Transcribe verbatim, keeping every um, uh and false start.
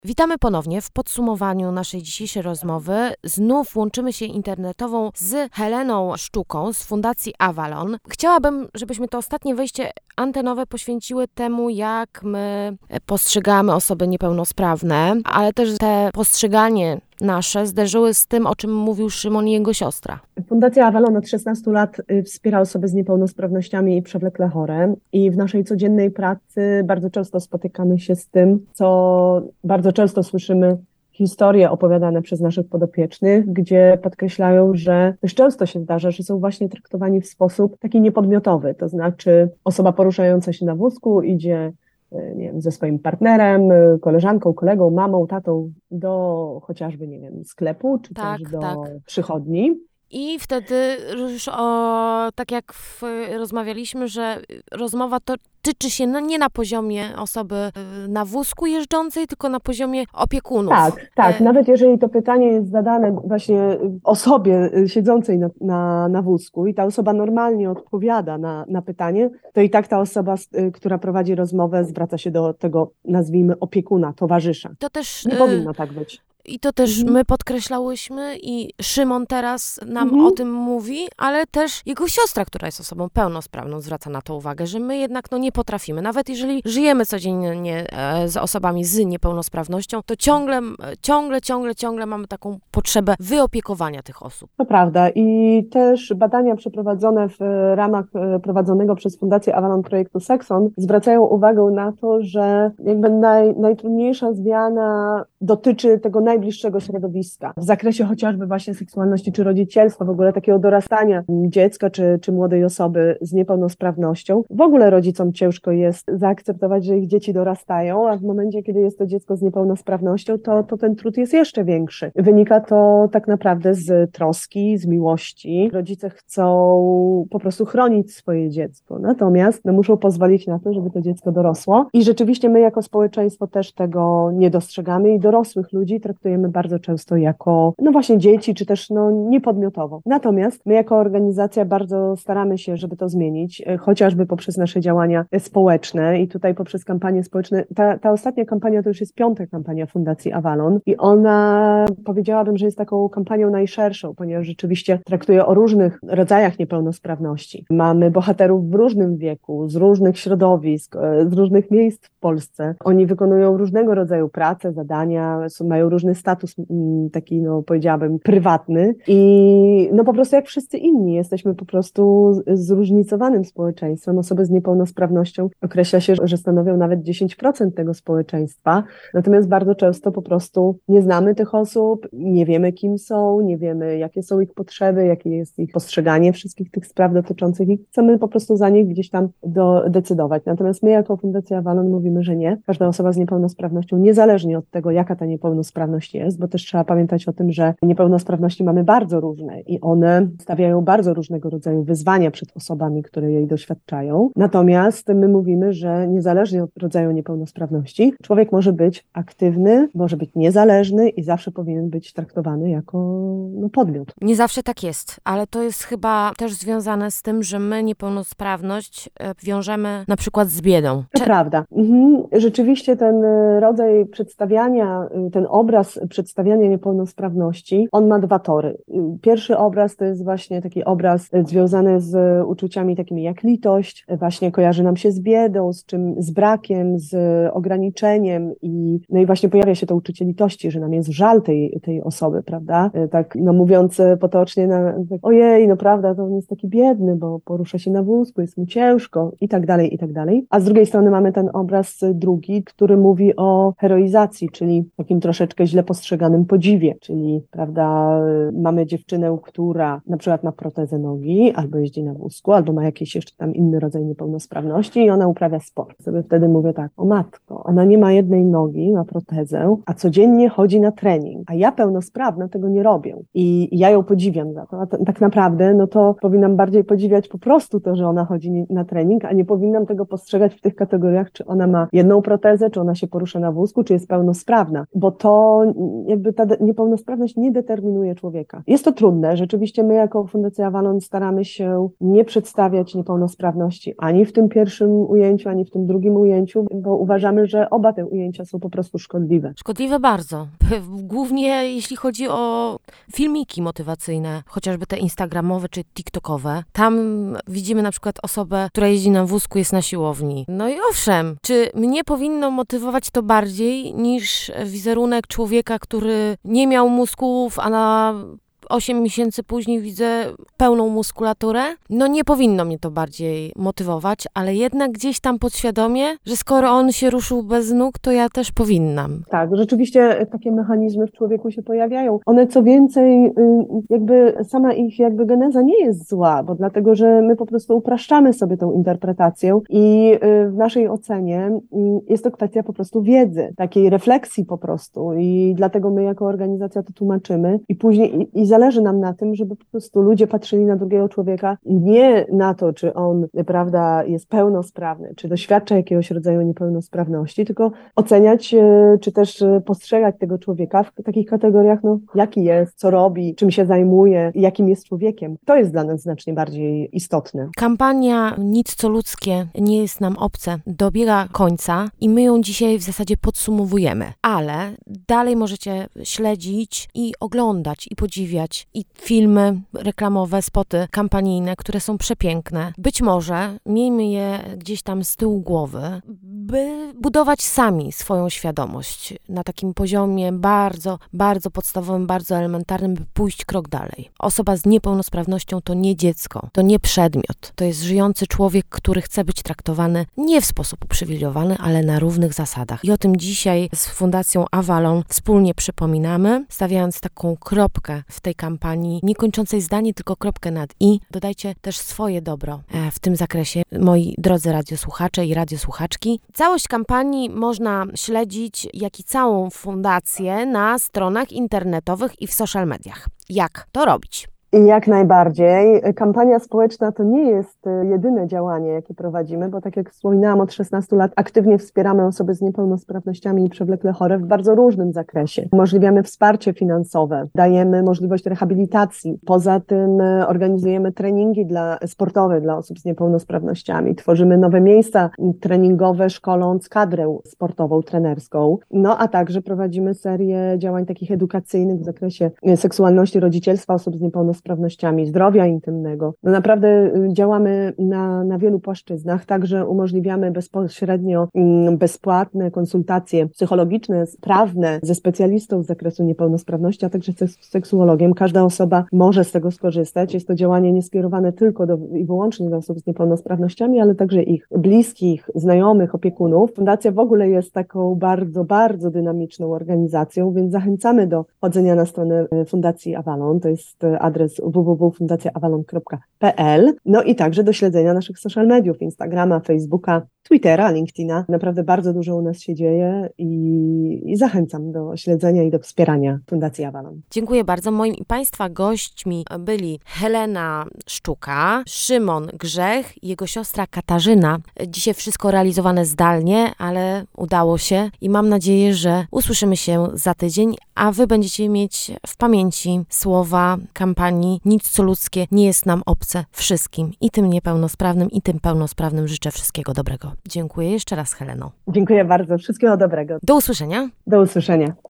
Witamy ponownie w podsumowaniu naszej dzisiejszej rozmowy. Znów łączymy się internetową z Heleną Sztuką z Fundacji Avalon. Chciałabym, żebyśmy to ostatnie wejście antenowe poświęciły temu, jak my postrzegamy osoby niepełnosprawne, ale też te postrzeganie nasze zderzyły z tym, o czym mówił Szymon i jego siostra. Fundacja Avalon od szesnastu lat wspiera osoby z niepełnosprawnościami i przewlekle chore i w naszej codziennej pracy bardzo często spotykamy się z tym, co bardzo często słyszymy historie opowiadane przez naszych podopiecznych, gdzie podkreślają, że też często się zdarza, że są właśnie traktowani w sposób taki niepodmiotowy, to znaczy osoba poruszająca się na wózku idzie nie wiem, ze swoim partnerem, koleżanką, kolegą, mamą, tatą do chociażby, nie wiem, sklepu, czy tak, też do tak. przychodni. I wtedy już o, tak jak w, rozmawialiśmy, że rozmowa to tyczy się no, nie na poziomie osoby na wózku jeżdżącej, tylko na poziomie opiekunów. Tak, tak. E... Nawet jeżeli to pytanie jest zadane właśnie osobie siedzącej na, na, na wózku i ta osoba normalnie odpowiada na, na pytanie, to i tak ta osoba, która prowadzi rozmowę, zwraca się do tego, nazwijmy, opiekuna, towarzysza. To też... Nie powinno tak być. I to też mhm. my podkreślałyśmy i Szymon teraz nam mhm. o tym mówi, ale też jego siostra, która jest osobą pełnosprawną, zwraca na to uwagę, że my jednak no, nie potrafimy. Nawet jeżeli żyjemy codziennie e, z osobami z niepełnosprawnością, to ciągle, ciągle, ciągle, ciągle mamy taką potrzebę wyopiekowania tych osób. To prawda i też badania przeprowadzone w ramach prowadzonego przez Fundację Avalon projektu Sekson zwracają uwagę na to, że jakby naj, najtrudniejsza zmiana dotyczy tego najbliższego środowiska. W zakresie chociażby właśnie seksualności czy rodzicielstwa, w ogóle takiego dorastania dziecka czy, czy młodej osoby z niepełnosprawnością. W ogóle rodzicom ciężko jest zaakceptować, że ich dzieci dorastają, a w momencie, kiedy jest to dziecko z niepełnosprawnością, to, to ten trud jest jeszcze większy. Wynika to tak naprawdę z troski, z miłości. Rodzice chcą po prostu chronić swoje dziecko, natomiast no, muszą pozwolić na to, żeby to dziecko dorosło i rzeczywiście my jako społeczeństwo też tego nie dostrzegamy i dorosłych ludzi traktujemy bardzo często jako, no właśnie dzieci, czy też no niepodmiotowo. Natomiast my jako organizacja bardzo staramy się, żeby to zmienić, chociażby poprzez nasze działania społeczne i tutaj poprzez kampanie społeczne. Ta, ta ostatnia kampania to już jest piąta kampania Fundacji Avalon i ona, powiedziałabym, że jest taką kampanią najszerszą, ponieważ rzeczywiście traktuje o różnych rodzajach niepełnosprawności. Mamy bohaterów w różnym wieku, z różnych środowisk, z różnych miejsc w Polsce. Oni wykonują różnego rodzaju pracę, zadania, mają różny status taki, no powiedziałabym, prywatny i no po prostu jak wszyscy inni jesteśmy po prostu zróżnicowanym społeczeństwem. Osoby z niepełnosprawnością określa się, że stanowią nawet dziesięć procent tego społeczeństwa, natomiast bardzo często po prostu nie znamy tych osób, nie wiemy kim są, nie wiemy jakie są ich potrzeby, jakie jest ich postrzeganie wszystkich tych spraw dotyczących ich. Chcemy po prostu za nich gdzieś tam do, decydować. Natomiast my jako Fundacja Avalon mówimy, że nie. Każda osoba z niepełnosprawnością, niezależnie od tego, jaka ta niepełnosprawność jest, bo też trzeba pamiętać o tym, że niepełnosprawności mamy bardzo różne i one stawiają bardzo różnego rodzaju wyzwania przed osobami, które jej doświadczają. Natomiast my mówimy, że niezależnie od rodzaju niepełnosprawności, człowiek może być aktywny, może być niezależny i zawsze powinien być traktowany jako no, podmiot. Nie zawsze tak jest, ale to jest chyba też związane z tym, że my niepełnosprawność wiążemy na przykład z biedą. To Cze- prawda. Mhm. Rzeczywiście ten rodzaj przedstawiania, ten obraz przedstawiania niepełnosprawności, on ma dwa tory. Pierwszy obraz to jest właśnie taki obraz związany z uczuciami takimi jak litość, właśnie kojarzy nam się z biedą, z czym, z brakiem, z ograniczeniem i no i właśnie pojawia się to uczucie litości, że nam jest żal tej, tej osoby, prawda? Tak, no mówiąc potocznie, no, tak, ojej, no prawda, to on jest taki biedny, bo porusza się na wózku, jest mu ciężko i tak dalej, i tak dalej. A z drugiej strony mamy ten obraz drugi, który mówi o heroizacji, czyli takim troszeczkę źle postrzeganym podziwie, czyli, prawda, mamy dziewczynę, która na przykład ma protezę nogi, albo jeździ na wózku, albo ma jakiś jeszcze tam inny rodzaj niepełnosprawności i ona uprawia sport. Sobie wtedy mówię tak, o matko, ona nie ma jednej nogi, ma protezę, a codziennie chodzi na trening, a ja pełnosprawna tego nie robię i ja ją podziwiam za to, a t- tak naprawdę, no to powinnam bardziej podziwiać po prostu to, że ona chodzi na trening, a nie powinnam tego postrzegać w tych kategoriach, czy ona ma jedną protezę, czy ona się porusza na wózku, czy jest pełnosprawna, bo to bo jakby ta niepełnosprawność nie determinuje człowieka. Jest to trudne. Rzeczywiście my jako Fundacja Avalon staramy się nie przedstawiać niepełnosprawności ani w tym pierwszym ujęciu, ani w tym drugim ujęciu, bo uważamy, że oba te ujęcia są po prostu szkodliwe. Szkodliwe bardzo. Głównie jeśli chodzi o filmiki motywacyjne, chociażby te instagramowe czy tiktokowe. Tam widzimy na przykład osobę, która jeździ na wózku, jest na siłowni. No i owszem, czy mnie powinno motywować to bardziej niż wizerunek człowieka, który nie miał mózgów, a na osiem miesięcy później widzę pełną muskulaturę? No nie powinno mnie to bardziej motywować, ale jednak gdzieś tam podświadomie, że skoro on się ruszył bez nóg, to ja też powinnam. Tak, rzeczywiście takie mechanizmy w człowieku się pojawiają. One co więcej, jakby sama ich jakby geneza nie jest zła, bo dlatego, że my po prostu upraszczamy sobie tą interpretację i w naszej ocenie jest to kwestia po prostu wiedzy, takiej refleksji po prostu i dlatego my jako organizacja to tłumaczymy i później i, i zależy nam na tym, żeby po prostu ludzie patrzyli na drugiego człowieka nie na to, czy on, prawda, jest pełnosprawny, czy doświadcza jakiegoś rodzaju niepełnosprawności, tylko oceniać, czy też postrzegać tego człowieka w takich kategoriach, no, jaki jest, co robi, czym się zajmuje, jakim jest człowiekiem. To jest dla nas znacznie bardziej istotne. Kampania Nic co ludzkie nie jest nam obce dobiega końca i my ją dzisiaj w zasadzie podsumowujemy, ale dalej możecie śledzić i oglądać i podziwiać i filmy reklamowe, spoty kampanijne, które są przepiękne. Być może miejmy je gdzieś tam z tyłu głowy, by budować sami swoją świadomość na takim poziomie bardzo, bardzo podstawowym, bardzo elementarnym, by pójść krok dalej. Osoba z niepełnosprawnością to nie dziecko, to nie przedmiot. To jest żyjący człowiek, który chce być traktowany nie w sposób uprzywilejowany, ale na równych zasadach. I o tym dzisiaj z Fundacją Avalon wspólnie przypominamy, stawiając taką kropkę w tej kampanii, nie kończącej zdanie, tylko kropkę nad i. Dodajcie też swoje dobro w tym zakresie, moi drodzy radiosłuchacze i radiosłuchaczki. Całość kampanii można śledzić, jak i całą fundację na stronach internetowych i w social mediach. Jak to robić? I jak najbardziej. Kampania społeczna to nie jest jedyne działanie, jakie prowadzimy, bo tak jak wspominałam, od szesnastu lat aktywnie wspieramy osoby z niepełnosprawnościami i przewlekle chore w bardzo różnym zakresie. Umożliwiamy wsparcie finansowe, dajemy możliwość rehabilitacji. Poza tym organizujemy treningi dla, sportowe dla osób z niepełnosprawnościami. Tworzymy nowe miejsca treningowe, szkoląc kadrę sportową, trenerską. No a także prowadzimy serię działań takich edukacyjnych w zakresie seksualności, rodzicielstwa osób z niepełnosprawnościami, sprawnościami zdrowia intymnego. No naprawdę działamy na, na wielu płaszczyznach, także umożliwiamy bezpośrednio bezpłatne konsultacje psychologiczne, prawne ze specjalistą z zakresu niepełnosprawności, a także z seksuologiem. Każda osoba może z tego skorzystać. Jest to działanie nieskierowane tylko do, i wyłącznie do osób z niepełnosprawnościami, ale także ich bliskich, znajomych, opiekunów. Fundacja w ogóle jest taką bardzo, bardzo dynamiczną organizacją, więc zachęcamy do chodzenia na stronę Fundacji Avalon. To jest adres w w w kropka fundacja avalon kropka p l. No i także do śledzenia naszych social mediów, Instagrama, Facebooka, Twittera, LinkedIna. Naprawdę bardzo dużo u nas się dzieje i, i zachęcam do śledzenia i do wspierania Fundacji Avalon. Dziękuję bardzo. Moim i Państwa gośćmi byli Helena Szczuka, Szymon Grzech i jego siostra Katarzyna. Dzisiaj wszystko realizowane zdalnie, ale udało się i mam nadzieję, że usłyszymy się za tydzień, a Wy będziecie mieć w pamięci słowa kampanii Nic co ludzkie nie jest nam obce wszystkim, i tym niepełnosprawnym, i tym pełnosprawnym życzę wszystkiego dobrego. Dziękuję jeszcze raz, Heleno. Dziękuję bardzo. Wszystkiego dobrego. Do usłyszenia. Do usłyszenia.